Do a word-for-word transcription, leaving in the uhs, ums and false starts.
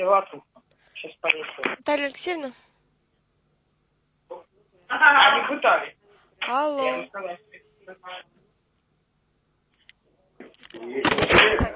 взяла трубку. Сейчас понесу. Наталья Алексеевна? Они пытались. Алло. Я им сказала, что